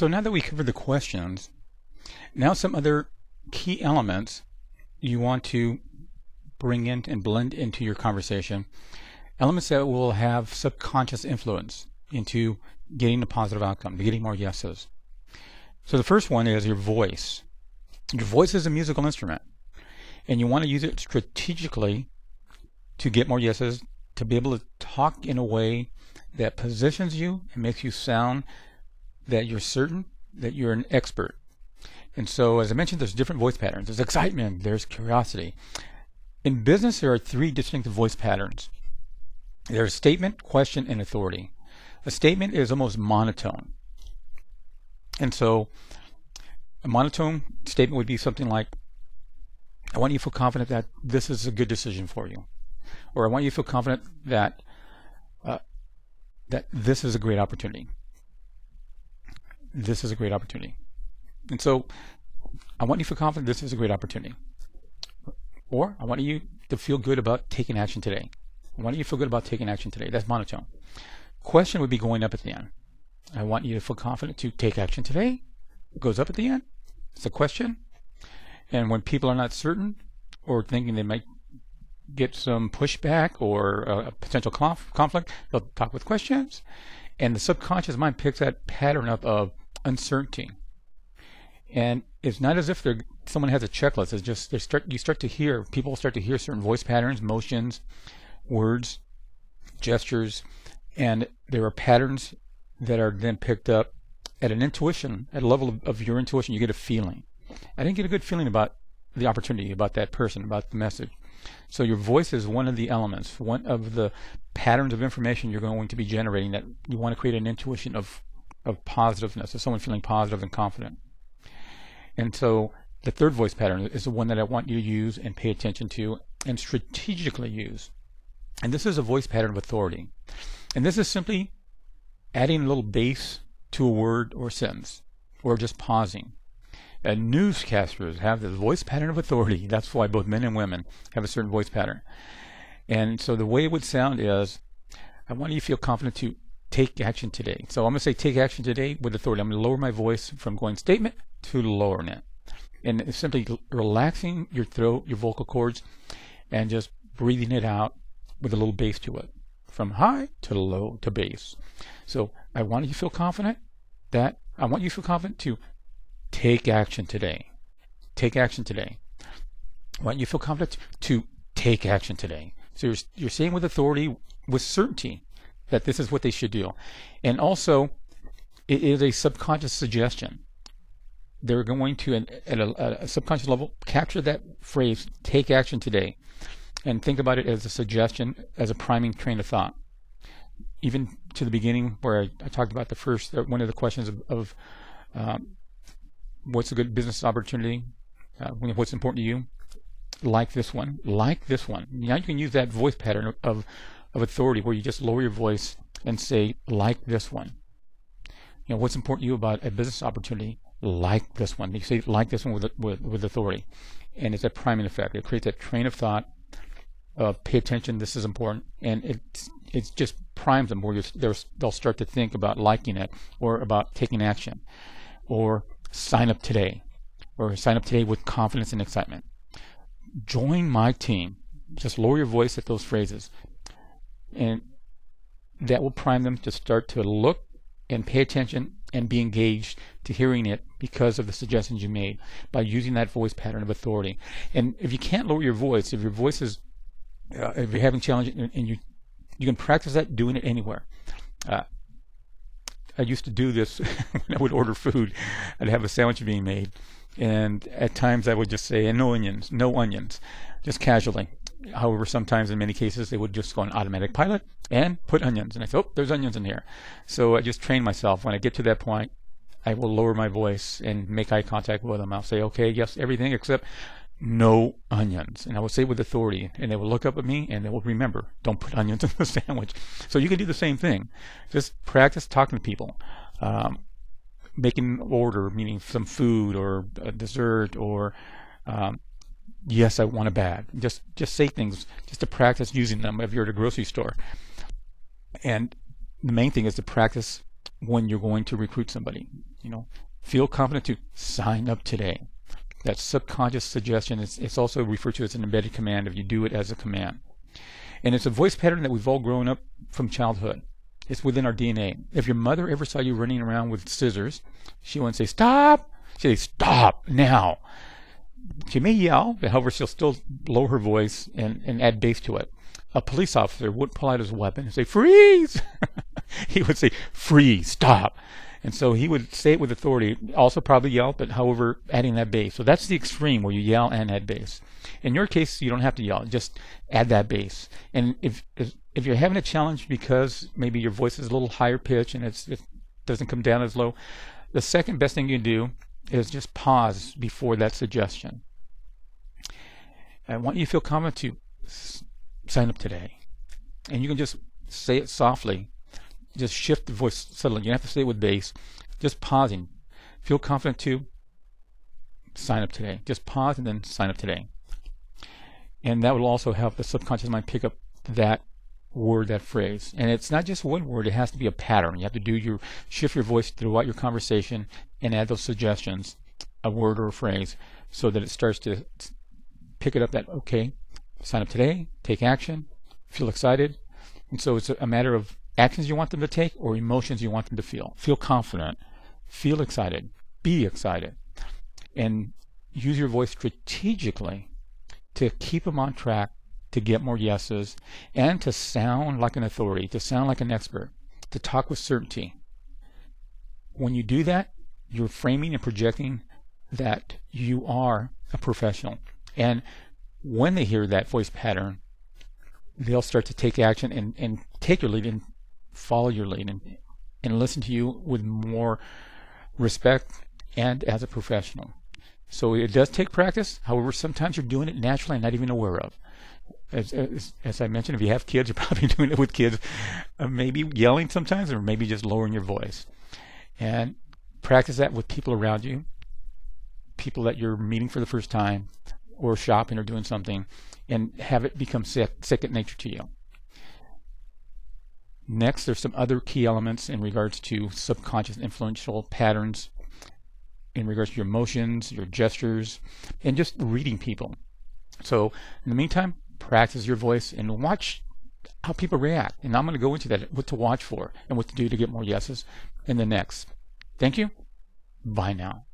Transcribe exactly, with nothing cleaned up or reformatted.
So now that we covered the questions, now some other key elements you want to bring in and blend into your conversation. Elements that will have subconscious influence into getting a positive outcome, to getting more yeses. So the first one is your voice. Your voice is a musical instrument, and you want to use it strategically to get more yeses, to be able to talk in a way that positions you and makes you sound that you're certain that you're an expert. And so, as I mentioned, there's different voice patterns. There's excitement, there's curiosity. In business, there are three distinctive voice patterns. There's statement, question, and authority. A statement is almost monotone. And so a monotone statement would be something like, I want you to feel confident that this is a good decision for you. Or I want you to feel confident that uh, that this is a great opportunity. This is a great opportunity. And so I want you to feel confident this is a great opportunity. Or I want you to feel good about taking action today. I want you to feel good about taking action today. That's monotone. Question would be going up at the end. I want you to feel confident to take action today. It goes up at the end. It's a question. And when people are not certain or thinking they might get some pushback or a potential conf conflict, they'll talk with questions. And the subconscious mind picks that pattern up of uncertainty. And it's not as if they're, someone has a checklist. It's just they start. You start to hear, people start to hear certain voice patterns, motions, words, gestures, and there are patterns that are then picked up at an intuition, at a level of, of your intuition. You get a feeling. I didn't get a good feeling about the opportunity, about that person, about the message. So your voice is one of the elements, one of the patterns of information you're going to be generating, that you want to create an intuition of, of positiveness, of someone feeling positive and confident. And so the third voice pattern is the one that I want you to use and pay attention to and strategically use. And this is a voice pattern of authority. And this is simply adding a little bass to a word or sentence, or just pausing. And newscasters have this voice pattern of authority. That's why both men and women have a certain voice pattern. And so the way it would sound is, I want you to feel confident to take action today. So I'm going to say take action today with authority. I'm going to lower my voice from going statement to lowering it. And it's simply relaxing your throat, your vocal cords, and just breathing it out with a little bass to it, from high to low to bass. So I want you to feel confident that, I want you to feel confident to take action today. Take action today. I want you to feel confident to take action today. So you're, you're saying with authority, with certainty, that this is what they should do. And also, it is a subconscious suggestion. They're going to, at a, a subconscious level, capture that phrase, take action today, and think about it as a suggestion, as a priming train of thought. Even to the beginning, where I, I talked about the first, one of the questions of, of um, what's a good business opportunity, uh, what's important to you, like this one, like this one. Now you can use that voice pattern of, of authority, where you just lower your voice and say, like this one. You know, what's important to you about a business opportunity, like this one. You say, like this one with, with, with authority. And it's a priming effect. It creates that train of thought of pay attention, this is important. And it, it just primes them, where they'll start to think about liking it, or about taking action, or sign up today, or sign up today with confidence and excitement. Join my team. Just lower your voice at those phrases, and that will prime them to start to look and pay attention and be engaged to hearing it, because of the suggestions you made, by using that voice pattern of authority. And if you can't lower your voice, if your voice is, uh, if you're having challenges, and, and you you can practice that doing it anywhere. Uh, I used to do this when I would order food. I'd have a sandwich being made, and at times I would just say, and no onions, no onions, just casually. However, sometimes in many cases they would just go on automatic pilot and put onions, and I thought, oh, there's onions in here. So I just train myself. When I get to that point, I will lower my voice and make eye contact with them. I'll say, okay, yes, everything except no onions. And I will say with authority, and they will look up at me and they will remember, don't put onions in the sandwich. So you can do the same thing. Just practice talking to people. Um, making an order, meaning some food or a dessert, or um, yes, I want a bag. Just just say things just to practice using them if you're at a grocery store. And the main thing is to practice when you're going to recruit somebody. You know, feel confident to sign up today. That subconscious suggestion is it's also referred to as an embedded command if you do it as a command. And it's a voice pattern that we've all grown up from childhood. It's within our D N A. If your mother ever saw you running around with scissors, she wouldn't say, stop! She'd say, stop now. She may yell, but however, she'll still lower her voice and, and add bass to it. A police officer wouldn't pull out his weapon and say, freeze! He would say, freeze, stop. And so he would say it with authority, also probably yell, but however, adding that bass. So that's the extreme where you yell and add bass. In your case, you don't have to yell, just add that bass. And if if, if you're having a challenge because maybe your voice is a little higher pitch and it's, it doesn't come down as low, the second best thing you can do is just pause before that suggestion. I want you to feel confident to s- sign up today. And you can just say it softly. Just shift the voice subtly. You don't have to say it with bass. Just pausing. Feel confident to sign up today. Just pause and then sign up today. And that will also help the subconscious mind pick up that word, that phrase. And it's not just one word, it has to be a pattern. You have to do your shift your voice throughout your conversation and add those suggestions, a word or a phrase, so that it starts to pick it up that, okay, sign up today, take action, feel excited. And so it's a matter of actions you want them to take or emotions you want them to feel. Feel confident, feel excited, be excited, and use your voice strategically to keep them on track, to get more yeses, and to sound like an authority, to sound like an expert, to talk with certainty. When you do that, you're framing and projecting that you are a professional. And when they hear that voice pattern, they'll start to take action and, and take your lead and follow your lead and, and listen to you with more respect and as a professional. So it does take practice. However, sometimes you're doing it naturally and not even aware of. As, as, as I mentioned, if you have kids, you're probably doing it with kids, uh, maybe yelling sometimes or maybe just lowering your voice. And practice that with people around you, people that you're meeting for the first time or shopping or doing something, and have it become sec- second nature to you. Next, there's some other key elements in regards to subconscious influential patterns in regards to your emotions, your gestures, and just reading people. So in the meantime, practice your voice and watch how people react. And I'm going to go into that, what to watch for and what to do to get more yeses in the next. Thank you. Bye now.